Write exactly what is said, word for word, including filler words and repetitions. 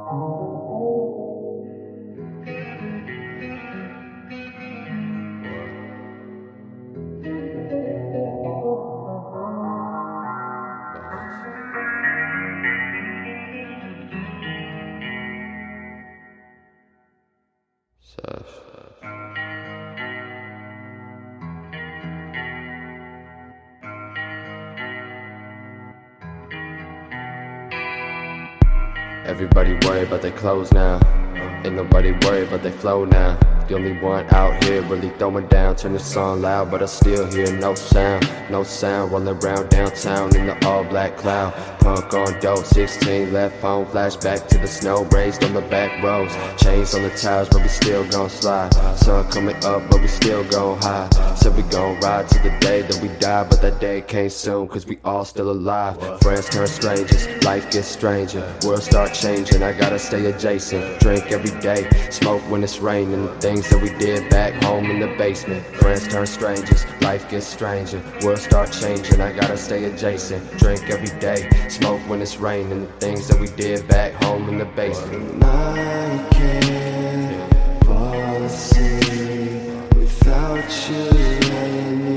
Everybody worry about their clothes now. Ain't nobody worried about their flow now. The only one out here really throwing down. Turn the song loud, but I still hear no sound. No sound, rolling around downtown in the all black cloud. Punk on dope, sixteen left phone, flashback to the snow, raised on the back roads. Chains on the tires, but we still gon' slide. Sun coming up, but we still gon' high. Said we gon' ride to the day that we die, but that day came soon, cause we all still alive. Friends turn strangers, life gets stranger, world start changing, I gotta stay adjacent. Drink every day, smoke when it's raining. The things that we did back home in the basement. Friends turn strangers, life gets stranger, world start changing, I gotta stay adjacent. Drink every day, smoke when it's raining. The things that we did back home in the basement. I can't fall asleep without you laying